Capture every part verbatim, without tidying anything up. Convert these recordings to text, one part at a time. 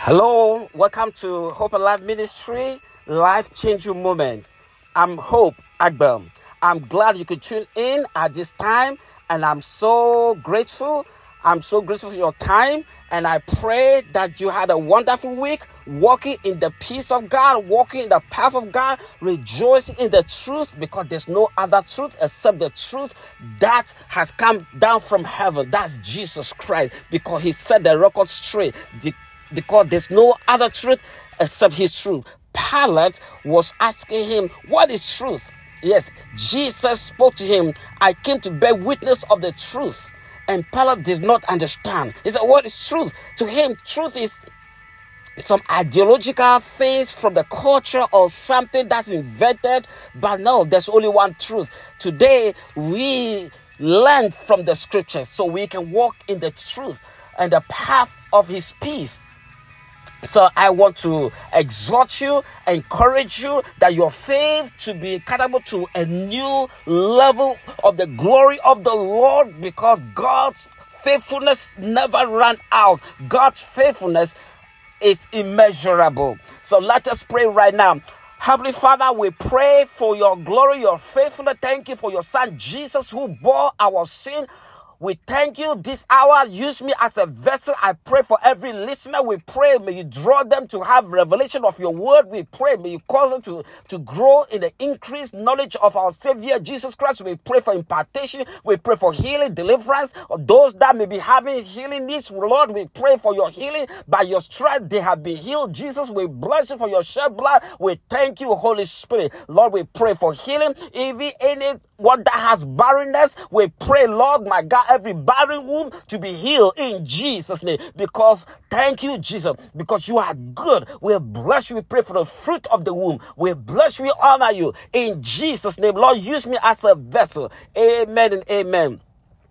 Hello, welcome to Hope and Life Ministry, life-changing moment. I'm Hope Agbem. I'm glad you could tune in at this time, and I'm so grateful. I'm so grateful for your time, and I pray that you had a wonderful week, walking in the peace of God, walking in the path of God, rejoicing in the truth, because there's no other truth except the truth that has come down from heaven. That's Jesus Christ, because he set the record straight. The Because there's no other truth except his truth. Pilate was asking him, what is truth? Yes, Jesus spoke to him, I came to bear witness of the truth. And Pilate did not understand. He said, what is truth? To him, truth is some ideological things from the culture or something that's invented. But no, there's only one truth. Today, we learn from the scriptures so we can walk in the truth and the path of his peace. So I want to exhort you, encourage you that your faith to be catapulted to a new level of the glory of the Lord, because God's faithfulness never ran out. God's faithfulness is immeasurable. So let us pray right now. Heavenly Father, we pray for your glory, your faithfulness. Thank you for your son Jesus, who bore our sin. We thank you this hour. Use me as a vessel. I pray for every listener. We pray, may you draw them to have revelation of your word. We pray, may you cause them to, to grow in the increased knowledge of our Savior, Jesus Christ. We pray for impartation. We pray for healing, deliverance of those that may be having healing needs. Lord, we pray for your healing. By your stripes, they have been healed. Jesus, we bless you for your shed blood. We thank you, Holy Spirit. Lord, we pray for healing. Even any one that has barrenness, we pray, Lord, my God, every barren womb to be healed in Jesus' name. Because thank you, Jesus, because you are good. We bless you. We pray for the fruit of the womb. We bless you. We honor you in Jesus' name. Lord, use me as a vessel. Amen and amen.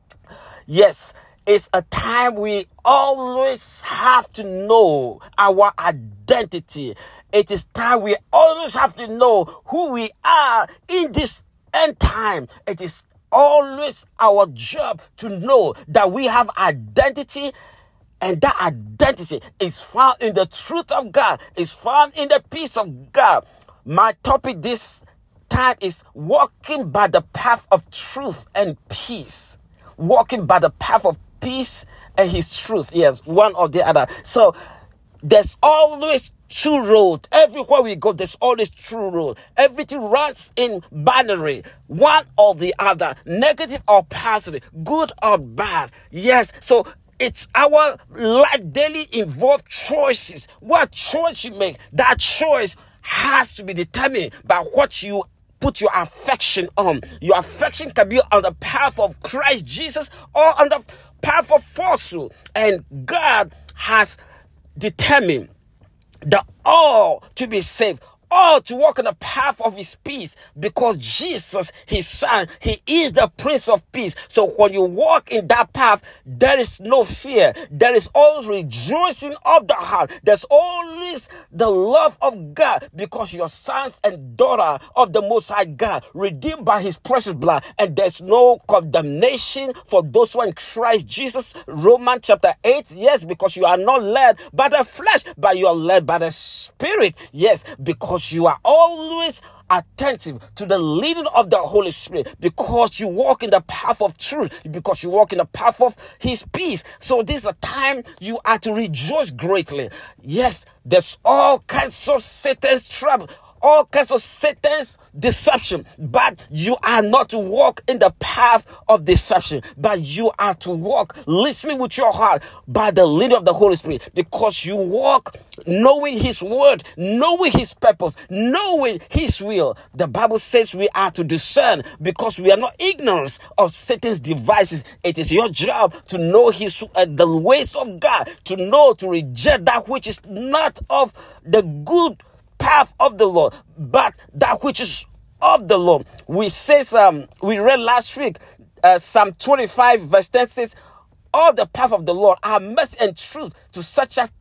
Yes, it's a time we always have to know our identity. It is time we always have to know who we are in this end time. It is always our job to know that we have identity, and that identity is found in the truth of God, is found in the peace of God. My topic this time is walking by the path of truth and peace. Walking by the path of peace and his truth. Yes, one or the other. So there's always true road. Everywhere we go, there's always true road. Everything runs in binary, one or the other, negative or positive, good or bad. Yes, so it's our life daily involved choices. What choice you make, that choice has to be determined by what you put your affection on. Your affection can be on the path of Christ Jesus or on the path of falsehood. And God has determined the all to be saved, all to walk in the path of his peace, because Jesus, his son, he is the Prince of Peace. So when you walk in that path, there is no fear. There is always rejoicing of the heart. There's always the love of God, because you're sons and daughter of the Most High God, redeemed by his precious blood. And there's no condemnation for those who are in Christ Jesus. Romans chapter eight. Yes, because you are not led by the flesh, but you are led by the Spirit. Yes, because you are always attentive to the leading of the Holy Spirit, because you walk in the path of truth, because you walk in the path of his peace. So this is a time you are to rejoice greatly. Yes, there's all kinds of Satan's trouble, all kinds of Satan's deception, but you are not to walk in the path of deception, but you are to walk listening with your heart by the leading of the Holy Spirit, because you walk knowing his word, knowing his purpose, knowing his will. The Bible says we are to discern, because we are not ignorant of Satan's devices. It is your job to know his uh, the ways of God, to know, to reject that which is not of the good path of the Lord, but that which is of the Lord. We says um we read last week uh, Psalm twenty-five verse ten says, all the path of the Lord are mercy and truth to such as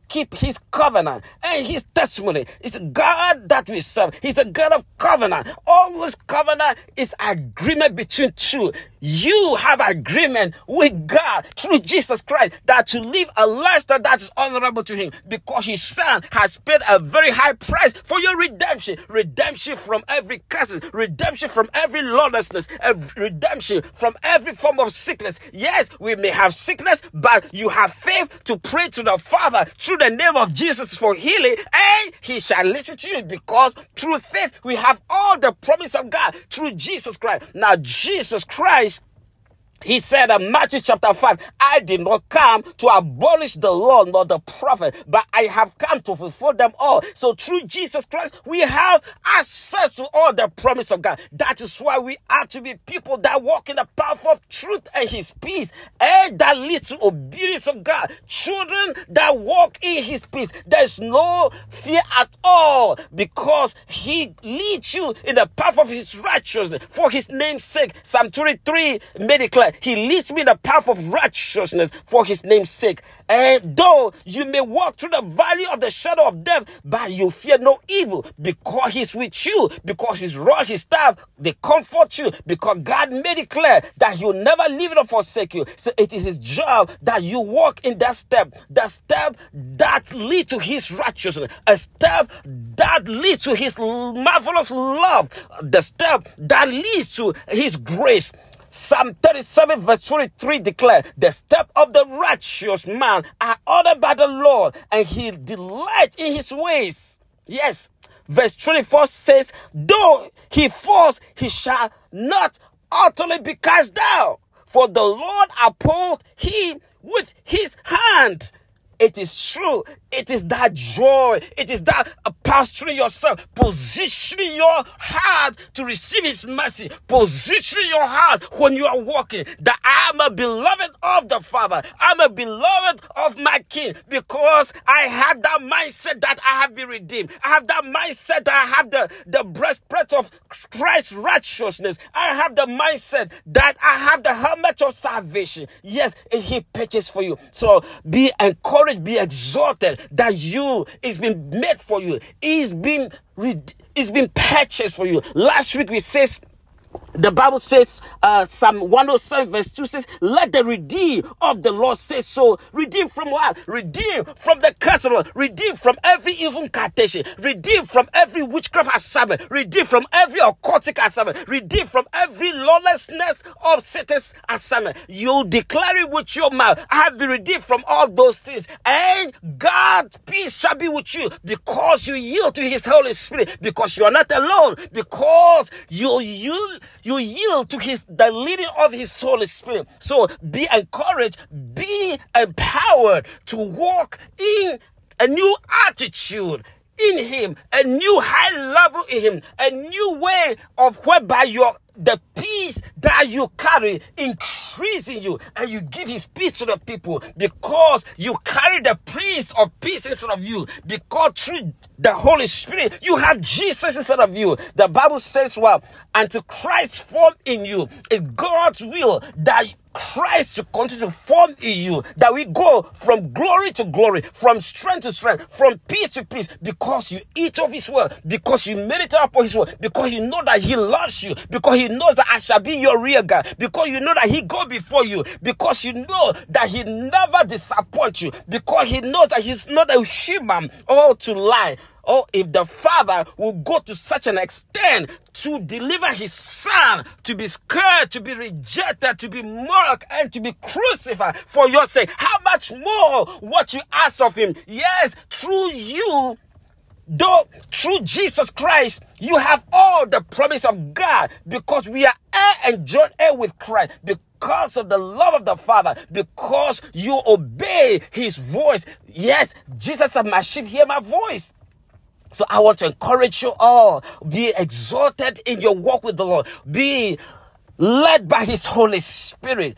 keep his covenant and his testimony. It's God that we serve. He's a God of covenant. Always covenant is agreement between two. You have agreement with God through Jesus Christ that to live a lifestyle that is honorable to him, because his son has paid a very high price for your redemption. Redemption from every curse, redemption from every lawlessness, redemption from every form of sickness. Yes, we may have sickness, but you have faith to pray to the Father through the name of Jesus for healing, and he shall listen to you, because through faith we have all the promise of God through Jesus Christ. Now, Jesus Christ, he said in Matthew chapter five, I did not come to abolish the law nor the prophet, but I have come to fulfill them all. So through Jesus Christ, we have access to all the promise of God. That is why we are to be people that walk in the path of truth and his peace, and that leads to obedience of God. Children that walk in his peace, there's no fear at all, because he leads you in the path of his righteousness for his name's sake. Psalm twenty-three made it clear. He leads me in the path of righteousness for his name's sake. And though you may walk through the valley of the shadow of death, but you fear no evil, because he's with you, because his rod, his staff, they comfort you, because God made it clear that he'll never leave it or forsake you. So it is his job that you walk in that step, that step that leads to his righteousness, a step that leads to his marvelous love, the step that leads to his grace. Psalm thirty-seven verse twenty-three declare, the step of the righteous man are ordered by the Lord, and he delights in his ways. Yes. Verse twenty-four says, though he falls, he shall not utterly be cast down, for the Lord uphold him with his hand. It is true. It is that joy. It is that uh, pastoring yourself, positioning your heart to receive his mercy, positioning your heart when you are walking, that I'm a beloved of the Father. I'm a beloved of my King, because I have that mindset that I have been redeemed. I have that mindset that I have the, the breastplate of Christ's righteousness. I have the mindset that I have the helmet of salvation. Yes, he purchased for you. So be encouraged, be exhorted that you is been made for you. It's been it's been purchased for you. Last week we says, the Bible says, uh, Psalm one oh seven verse two says, let the redeemed of the Lord say so. Redeem from what? Redeem from the curse of the Lord. Redeem from every evil incantation. Redeem from every witchcraft assignment. Redeem from every occultic assignment. Redeem from every lawlessness of Satan's assignment. You declare it with your mouth. I have been redeemed from all those things. And God's peace shall be with you, because you yield to his Holy Spirit, because you are not alone, because you yield You yield to his the leading of his Holy Spirit. So be encouraged, be empowered to walk in a new attitude in him, a new high level in him, a new way of whereby your the peace that you carry increasing you, and you give his peace to the people, because you carry the Prince of Peace inside of you, because through the Holy Spirit you have Jesus inside of you. The Bible says, well, until Christ form in you, it's God's will that Christ to continue to form in you, that we go from glory to glory, from strength to strength, from peace to peace, because you eat of his word, because you meditate upon his word, because you know that he loves you, because he knows that I shall be your rear guard, because you know that he go before you, because you know that he never disappoints you, because he knows that he's not a human or to lie. Oh, if the Father will go to such an extent to deliver his son, to be scared, to be rejected, to be mocked, and to be crucified for your sake, how much more what you ask of him? Yes, through you, though through Jesus Christ, you have all the promise of God, because we are heir and joint heir with Christ, because of the love of the Father, because you obey his voice. Yes, Jesus said, my sheep hear my voice. So I want to encourage you all, be exalted in your walk with the Lord. Be led by his Holy Spirit.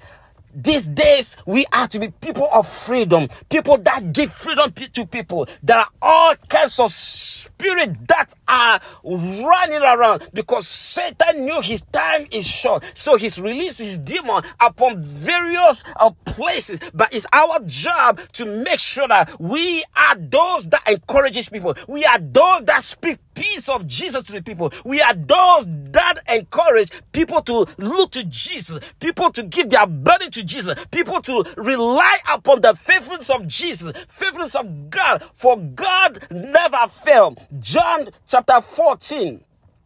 These days, we are to be people of freedom, people that give freedom to people. There are all kinds of spirits that are running around because Satan knew his time is short. So he's released his demon upon various uh, places. But it's our job to make sure that we are those that encourages people. We are those that speak peace of Jesus to the people. We are those that encourage people to look to Jesus, people to give their burden to Jesus, people to rely upon the faithfulness of Jesus, faithfulness of God, for God never failed. John chapter fourteen,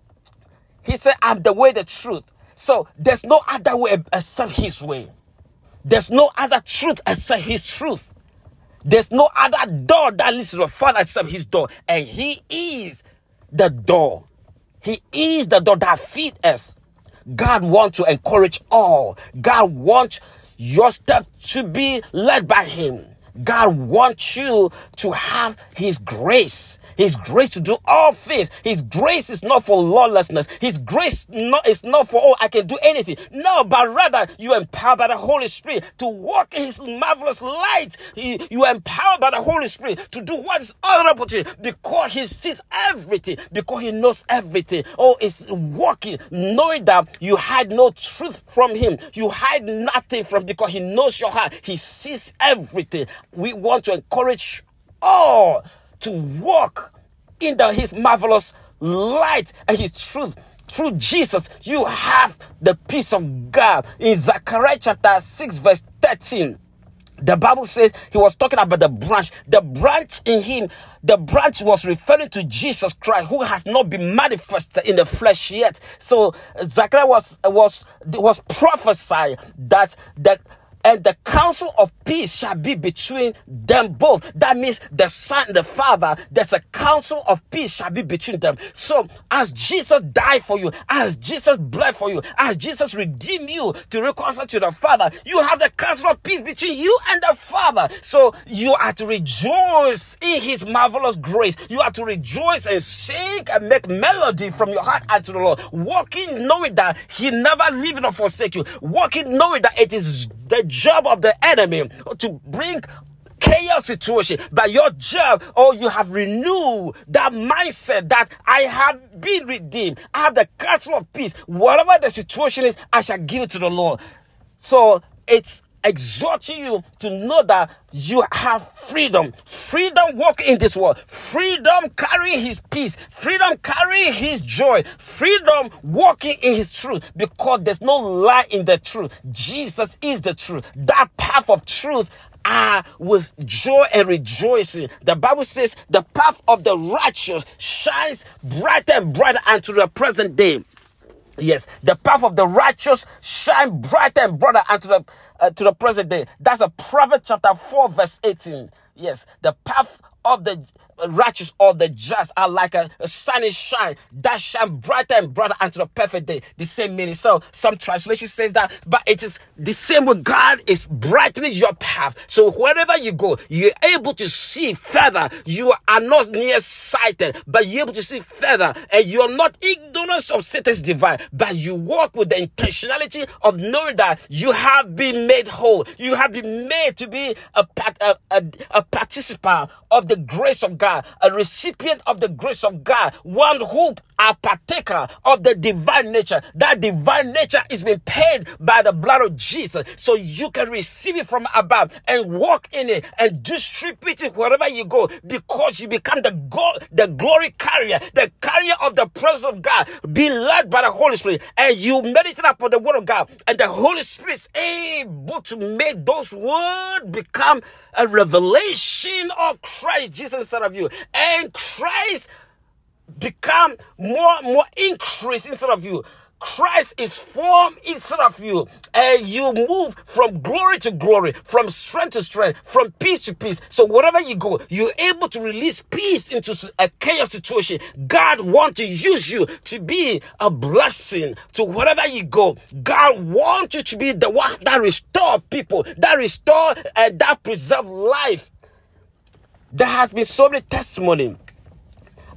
he said, I'm the way, the truth. So there's no other way except his way. There's no other truth except his truth. There's no other door that leads to the Father except his door. And he is the door. He is the door that feeds us. God wants to encourage all. God wants your step to be led by him. God wants you to have his grace. His grace to do all things. His grace is not for lawlessness. His grace not, is not for, oh, I can do anything. No, but rather you are empowered by the Holy Spirit to walk in his marvelous light. He, you are empowered by the Holy Spirit to do what is honorable to you because he sees everything, because he knows everything. Oh, it's walking, knowing that you hide no truth from him. You hide nothing from him because he knows your heart. He sees everything. We want to encourage all to walk in the, his marvelous light and his truth. Through Jesus, you have the peace of God. In Zechariah chapter six, verse thirteen, the Bible says he was talking about the branch. The branch in him, the branch was referring to Jesus Christ, who has not been manifested in the flesh yet. So Zechariah was was was prophesied that that. And the counsel of peace shall be between them both. That means the Son and the Father, there's a counsel of peace shall be between them. So as Jesus died for you, as Jesus bled for you, as Jesus redeemed you to reconcile to the Father, you have the counsel of peace between you and the Father. So you are to rejoice in his marvelous grace. You are to rejoice and sing and make melody from your heart unto the Lord. Walking knowing that he never leave nor forsake you. Walking knowing that it is the job of the enemy to bring chaos situation, but your job, oh, you have renewed that mindset that I have been redeemed. I have the counsel of peace. Whatever the situation is, I shall give it to the Lord. So it's exhorting you to know that you have freedom. Freedom walking in this world. Freedom carrying his peace. Freedom carrying his joy. Freedom walking in his truth. Because there's no lie in the truth. Jesus is the truth. That path of truth are with joy and rejoicing. The Bible says the path of the righteous shines brighter and brighter unto the present day. Yes, the path of the righteous shine brighter and brighter unto the uh, to the present day. That's a Proverbs chapter four, verse eighteen. Yes, the path of the righteous or the just are like a, a sunny shine that shine brighter and brighter unto the perfect day. The same meaning. So some translation says that, but it is the same way God is brightening your path. So wherever you go, you're able to see further. You are not nearsighted, but you're able to see further, and you are not ignorant of Satan's device, but you walk with the intentionality of knowing that you have been made whole. You have been made to be a, a, a, a participant of the grace of God. God, a recipient of the grace of God, one who are partaker of the divine nature. That divine nature is being paid by the blood of Jesus, so you can receive it from above and walk in it and distribute it wherever you go, because you become the go- the glory carrier, the carrier of the presence of God, being led by the Holy Spirit, and you meditate upon the word of God, and the Holy Spirit is able to make those words become a revelation of Christ Jesus inside of you, and Christ become more more increase inside of you. Christ is formed inside of you, and you move from glory to glory, from strength to strength, from peace to peace. So wherever you go, you're able to release peace into a chaos situation. God wants to use you to be a blessing to wherever you go. God wants you to be the one that restore people, that restore and that preserve life. There has been so many testimonies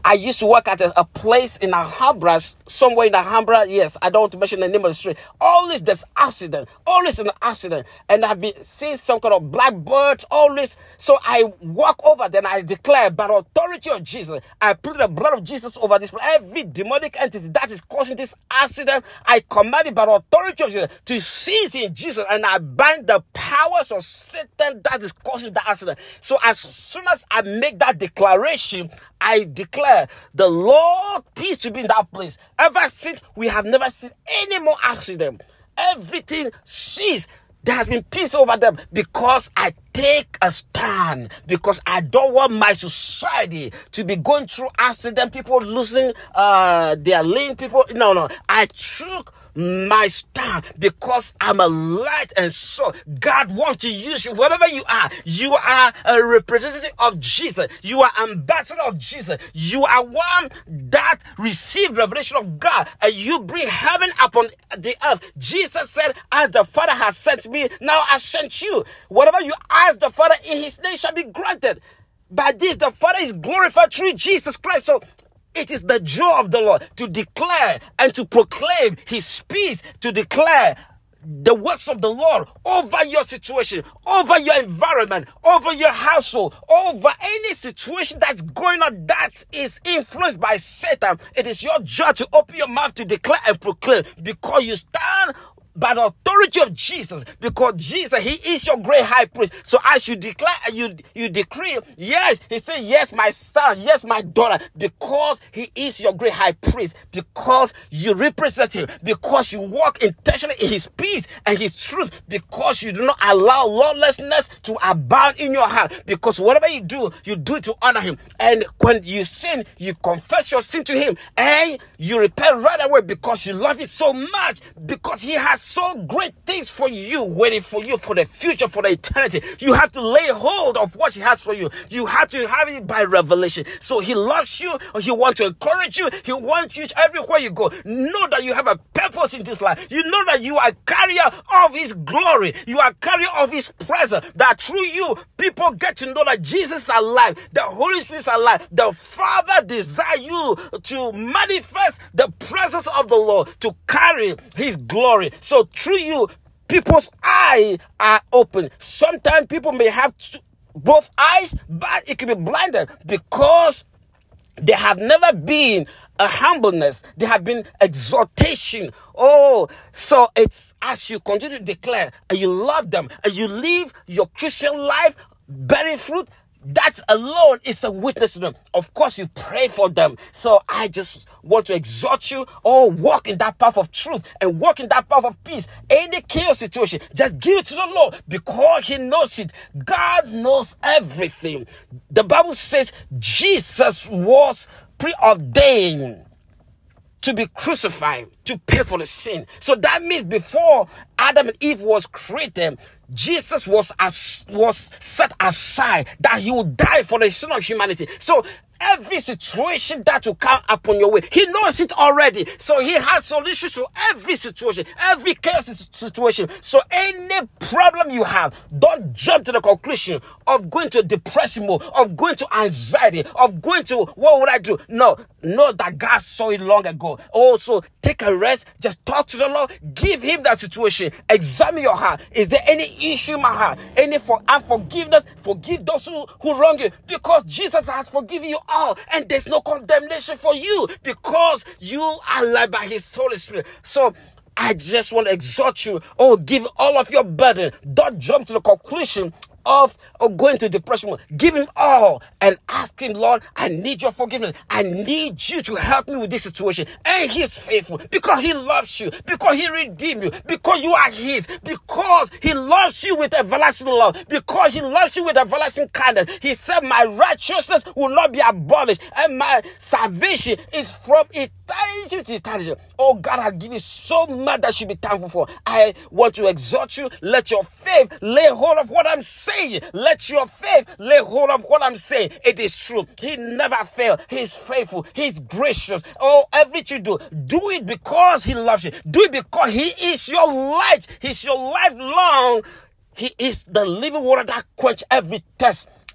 I used to work at a, a place in Alhambra, somewhere in Alhambra. Yes, I don't want to mention the name of the street. Always there's accident, always an accident. And I've been seeing some kind of blackbirds, always. So I walk over, then I declare, by the authority of Jesus, I put the blood of Jesus over this. Every demonic entity that is causing this accident, I command it by the authority of Jesus to cease in Jesus, and I bind the powers of Satan that is causing the accident. So as soon as I make that declaration, I declare the Lord peace to be in that place. Ever since, we have never seen any more accident. Everything ceased. There has been peace over them because I take a stand, because I don't want my society to be going through accident, people losing uh, their limb, people. No, no. I took my stand because I'm a light and so God wants to use you wherever you are. You are a representative of Jesus. You are ambassador of Jesus. You are one that received revelation of God, and you bring heaven upon the earth. Jesus said, as the Father has sent me, now I sent you. Whatever you ask the Father in his name shall be granted. By this, the Father is glorified through Jesus Christ. So it is the joy of the Lord to declare and to proclaim his peace, to declare the words of the Lord over your situation, over your environment, over your household, over any situation that's going on that is influenced by Satan. It is your joy to open your mouth to declare and proclaim, because you stand by the authority of Jesus, because Jesus, he is your great high priest. So as you declare and you, you decree, yes, he said, yes, my son, yes, my daughter, because he is your great high priest, because you represent him, because you walk intentionally in his peace and his truth, because you do not allow lawlessness to abound in your heart, because whatever you do, you do it to honor him. And when you sin, you confess your sin to him and you repent right away, because you love him so much, because he has so great things for you, waiting for you for the future, for the eternity. You have to lay hold of what he has for you. You have to have it by revelation. So he loves you, or he wants to encourage you. He wants you everywhere you go. Know that you have a purpose in this life. You know that you are a carrier of his glory. You are a carrier of his presence. That through you, people get to know that Jesus is alive. The Holy Spirit is alive. The Father desires you to manifest the presence of the Lord, to carry his glory. So So through you, people's eyes are open. Sometimes people may have both eyes, but it can be blinded because they have never been a humbleness. There have been exhortation. Oh, so it's as you continue to declare and you love them and you live your Christian life bearing fruit, that alone is a witness to them. Of course, you pray for them. So I just want to exhort you, oh, walk in that path of truth and walk in that path of peace. Any chaos situation, just give it to the Lord, because he knows it. God knows everything. The Bible says Jesus was preordained to be crucified, to pay for the sin. So that means before Adam and Eve was created, Jesus was as, was set aside that he would die for the sin of humanity. So every situation that will come upon your way, he knows it already. So he has solutions to every situation, every chaos situation. So any problem you have, don't jump to the conclusion of going to depression mode, of going to anxiety, of going to, what would I do? No, know that God saw it long ago. Also, take a rest, just talk to the Lord, give him that situation, examine your heart. Is there any issue in my heart? Any for unforgiveness? Forgive those who, who wrong you, because Jesus has forgiven you all, and there's no condemnation for you, because you are led by his Holy Spirit. So I just want to exhort you, oh, give all of your burden. Don't jump to the conclusion of or going to depression. Give him all and ask him, Lord, I need your forgiveness. I need you to help me with this situation. And he's faithful, because he loves you, because he redeemed you, because you are his, because he loves you with everlasting love, because he loves you with everlasting kindness. He said, my righteousness will not be abolished, and my salvation is from eternity to eternity. Oh, God has given you so much that you should be thankful for. I want to exhort you. Let your faith lay hold of what I'm saying. Let your faith lay hold of what I'm saying. It is true. He never fails. He's faithful. He's gracious. Oh, everything you do, do it because he loves you. Do it because he is your light. He's your lifelong. He is the living water that quench every thirst.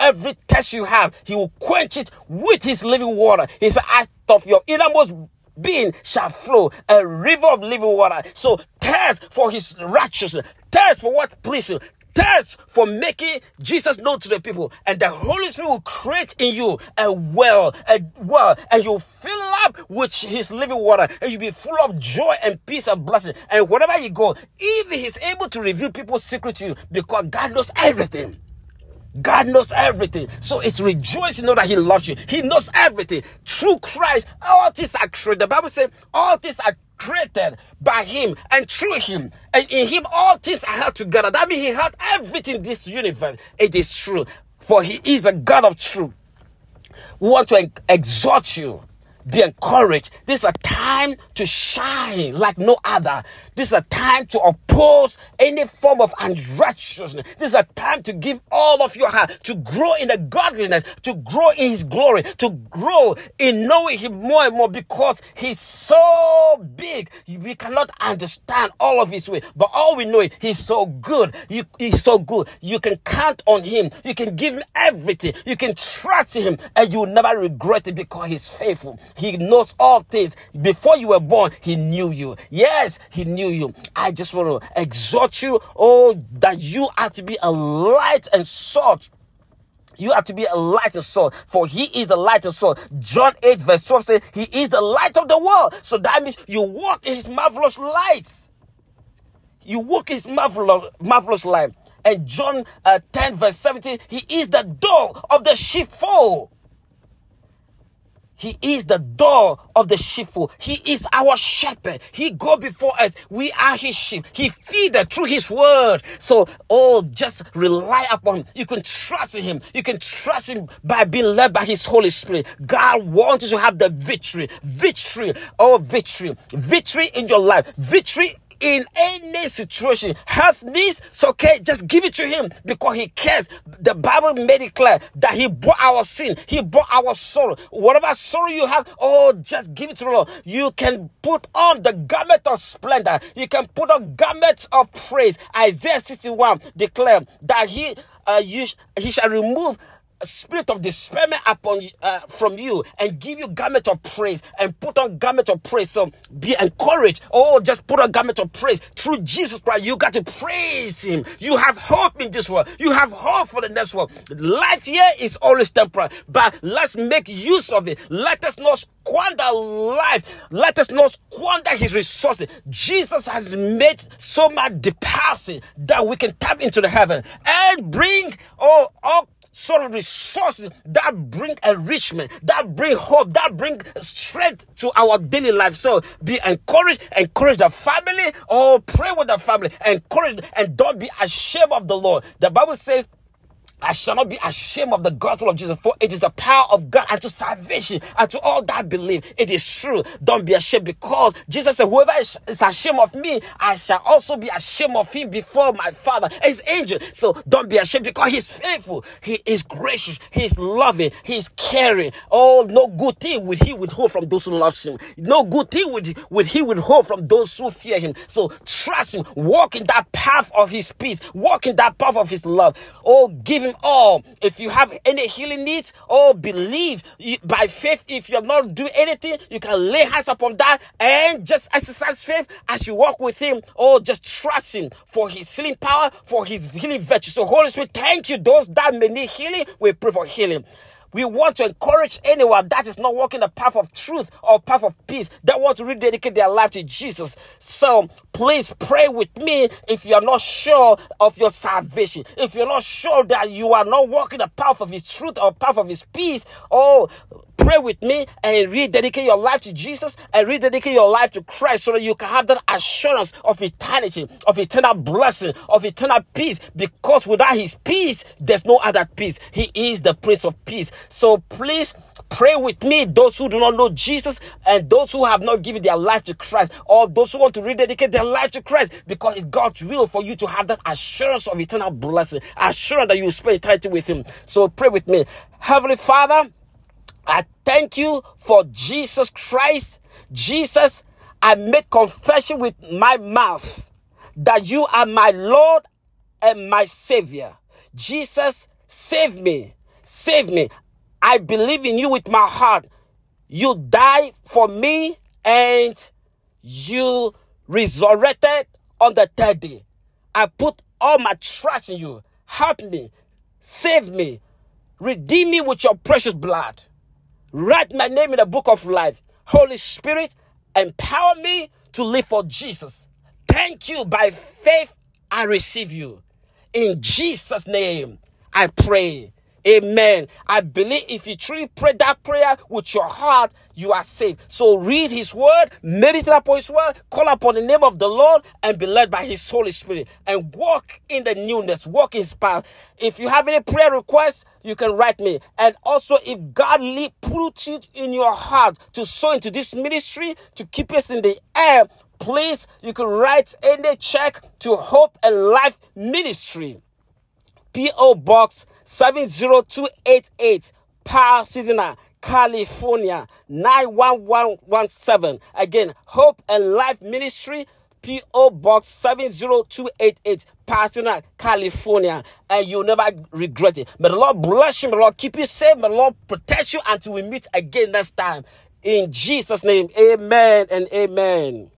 Every thirst you have, he will quench it with his living water. He said, out of your innermost being shall flow a river of living water. So thirst for his righteousness, thirst for what pleases, thirst for making Jesus known to the people, and the Holy Spirit will create in you a well, a well, and you'll fill up with his living water, and you'll be full of joy and peace and blessing. And wherever you go, even he's able to reveal people's secret to you, because God knows everything. God knows everything. So it's rejoice to know that he loves you. He knows everything. Through Christ, all things are created. The Bible says all things are created by him and through him. And in him, all things are held together. That means he held everything in this universe. It is true. For he is a God of truth. We want to exhort you. Be encouraged. This is a time to shine like no other. This is a time to oppose any form of unrighteousness. This is a time to give all of your heart, to grow in the godliness, to grow in his glory, to grow in knowing him more and more, because he's so big. We cannot understand all of his way, but all we know is he's so good. You, he's so good. You can count on him. You can give him everything. You can trust him, and you will never regret it, because he's faithful. He knows all things. Before you were born, he knew you. Yes, he knew you. I just want to exhort you, oh, that you are to be a light and salt. You have to be a light and salt, for he is a light and salt. John eight verse twelve says he is the light of the world. So that means you walk in his marvelous lights. You walk in his marvelous, marvelous light. And John uh, ten verse seventeen, he is the door of the sheepfold. He is the door of the sheepfold. He is our shepherd. He go before us. We are his sheep. He feed us through his word. So, oh, just rely upon him. You can trust in him. You can trust him by being led by his Holy Spirit. God wants you to have the victory. Victory. Oh, victory. Victory in your life. Victory in any situation. Health needs, it's okay, just give it to him, because he cares. The Bible made it clear that he bore our sin. He bore our sorrow. Whatever sorrow you have, oh, just give it to the Lord. You can put on the garment of splendor. You can put on garments of praise. Isaiah sixty-one declared that he, uh, you, he shall remove a spirit of despair upon uh, from you, and give you garment of praise, and put on garment of praise. So be encouraged. Oh, just put on garment of praise through Jesus Christ. You got to praise him. You have hope in this world. You have hope for the next world. Life here is always temporary, but let's make use of it. Let us not squander life. Let us not squander his resources. Jesus has made so much deposit that we can tap into the heaven and bring oh all sort of resources that bring enrichment, that bring hope, that bring strength to our daily life. So be encouraged, encourage the family, or pray with the family, encourage, and don't be ashamed of the Lord. The Bible says, I shall not be ashamed of the gospel of Jesus, for it is the power of God unto salvation, unto all that believe. It is true. Don't be ashamed, because Jesus said, whoever is ashamed of me, I shall also be ashamed of him before my Father and his angel. So don't be ashamed, because he's faithful. He is gracious. He is loving. He is caring. Oh, no good thing will he withhold from those who love him. No good thing will, will he withhold from those who fear him. So trust him. Walk in that path of his peace. Walk in that path of his love. Oh, give him all. If you have any healing needs, oh, believe by faith. If you're not doing anything, you can lay hands upon that and just exercise faith as you walk with him. Oh, just trust him for his healing power, for his healing virtue. So Holy Spirit, thank you. Those that may need healing, we pray for healing. We want to encourage anyone that is not walking the path of truth or path of peace, that want to rededicate their life to Jesus. So please pray with me if you're not sure of your salvation. If you're not sure that you are not walking the path of his truth or path of his peace, oh, pray with me and rededicate your life to Jesus and rededicate your life to Christ, so that you can have that assurance of eternity, of eternal blessing, of eternal peace. Because without his peace, there's no other peace. He is the Prince of Peace. So please pray with me, those who do not know Jesus and those who have not given their life to Christ, or those who want to rededicate their life to Christ, because it's God's will for you to have that assurance of eternal blessing, assurance that you will spend eternity with him. So pray with me. Heavenly Father, I thank you for Jesus Christ. Jesus, I make confession with my mouth that you are my Lord and my Savior. Jesus, save me. Save me. I believe in you with my heart. You died for me and you resurrected on the third day. I put all my trust in you. Help me. Save me. Redeem me with your precious blood. Write my name in the book of life. Holy Spirit, empower me to live for Jesus. Thank you. By faith, I receive you. In Jesus' name, I pray. Amen. I believe if you truly pray that prayer with your heart, you are saved. So read his word, meditate upon his word, call upon the name of the Lord, and be led by his Holy Spirit. And walk in the newness, walk in his power. If you have any prayer requests, you can write me. And also, if God lead, put it in your heart to sow into this ministry, to keep us in the air, please, you can write any check to Hope and Life Ministry. P O Box seven zero two eight eight, Pasadena, California, nine one one one seven. Again, Hope and Life Ministry, P O Box seven zero two eight eight, Pasadena, California. And you'll never regret it. May the Lord bless you. May the Lord keep you safe. May the Lord protect you until we meet again next time. In Jesus' name, amen and amen.